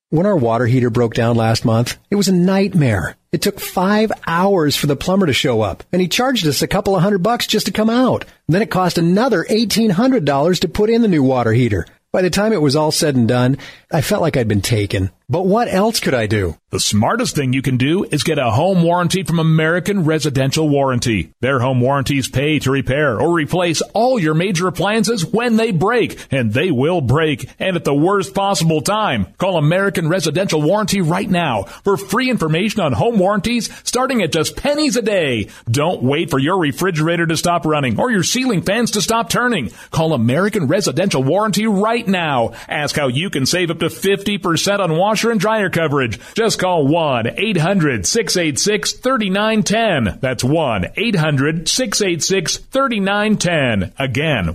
When our water heater broke down last month, it was a nightmare. It took 5 hours for the plumber to show up, and he charged us a couple of $100 just to come out. And then it cost another $1,800 to put in the new water heater. By the time it was all said and done, I felt like I'd been taken. But what else could I do? The smartest thing you can do is get a home warranty from American Residential Warranty. Their home warranties pay to repair or replace all your major appliances when they break, and they will break, and at the worst possible time. Call American Residential Warranty right now for free information on home warranties starting at just pennies a day. Don't wait for your refrigerator to stop running or your ceiling fans to stop turning. Call American Residential Warranty right now. Ask how you can save up to 50% on washer and dryer coverage. Just call 1-800-686-3910. That's 1-800-686-3910. Again,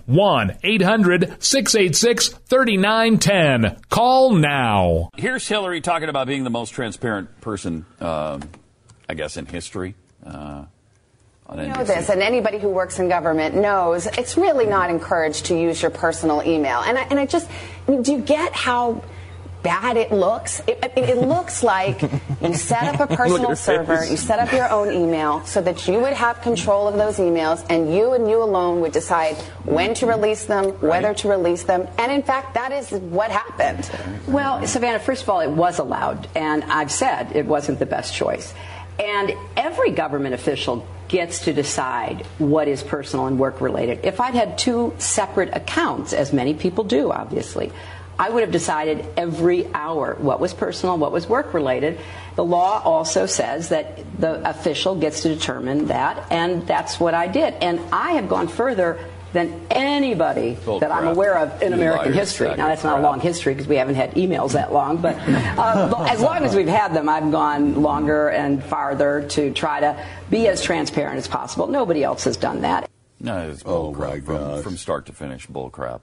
1-800-686-3910. Call now. Here's Hillary talking about being the most transparent person, I guess, in history. You know this, and anybody who works in government knows it's really not encouraged to use your personal email. And I just, do you get how bad it looks? It looks like you set up a personal server, you set up your own email so that you would have control of those emails, and you alone would decide when to release them, whether to release them. And in fact, that is what happened. Well, Savannah, first of all, it was allowed, and I've said it wasn't the best choice. And every government official gets to decide what is personal and work related. If I'd had two separate accounts, as many people do, obviously, I would have decided every hour what was personal, what was work related. The law also says that the official gets to determine that, and that's what I did. And I have gone further than anybody that I'm aware of in American history. Now, that's not a long history because we haven't had emails that long, but as long as we've had them, I've gone longer and farther to try to be as transparent as possible. Nobody else has done that. No, it's bull crap from start to finish, bull crap.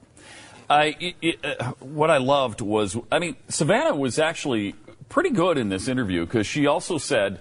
What I loved was, Savannah was actually pretty good in this interview because she also said,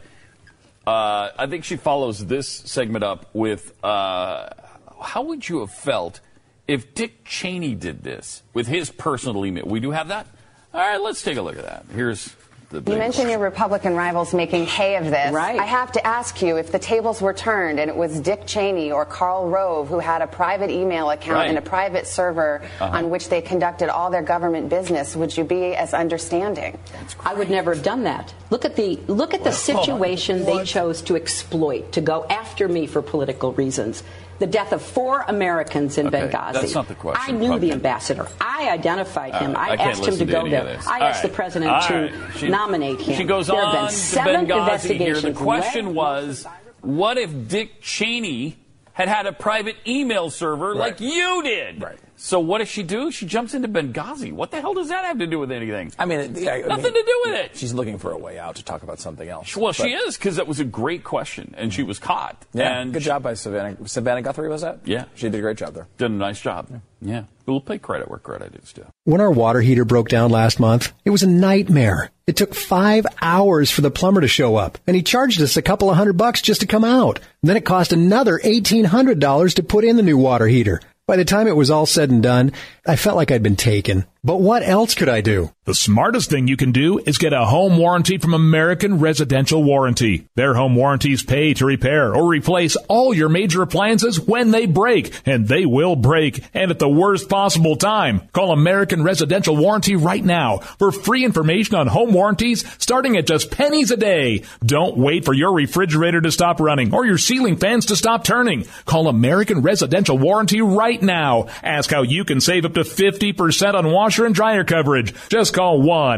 I think she follows this segment up with, how would you have felt if Dick Cheney did this with his personal email? We do have that? All right, let's take a look at that. Here's the big You mentioned your Republican rivals making hay of this. Right. I have to ask you, if the tables were turned and it was Dick Cheney or Karl Rove who had a private email account and a private server on which they conducted all their government business, would you be as understanding? I would never have done that. Look at the situation they chose to exploit, to go after me for political reasons. The death of 4 Americans in Benghazi. That's not the question. I knew the ambassador. I identified him. I asked him to go there. I asked the president to nominate him. She goes there on have been 7 to Benghazi investigations. here. The question was, what if Dick Cheney had a private email server like you did? Right. So what does she do? She jumps into Benghazi. What the hell does that have to do with anything? Nothing to do with it. She's looking for a way out to talk about something else. Well, she is, because that was a great question, and she was caught. Yeah, and good job by Savannah. Savannah Guthrie, was that? Yeah. She did a great job there. Did a nice job. Yeah. We'll pay credit where credit is due. When our water heater broke down last month, it was a nightmare. It took 5 hours for the plumber to show up, and he charged us a couple of $100 just to come out. And then it cost another $1,800 to put in the new water heater. By the time it was all said and done, I felt like I'd been taken. But what else could I do? The smartest thing you can do is get a home warranty from American Residential Warranty. Their home warranties pay to repair or replace all your major appliances when they break, and they will break, and at the worst possible time. Call American Residential Warranty right now for free information on home warranties starting at just pennies a day. Don't wait for your refrigerator to stop running or your ceiling fans to stop turning. Call American Residential Warranty right now. Ask how you can save up to 50% on washer and dryer coverage. Just call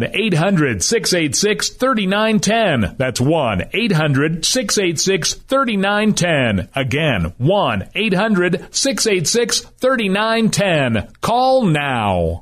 1-800-686-3910. That's 1-800-686-3910. Again, 1-800-686-3910. Call now.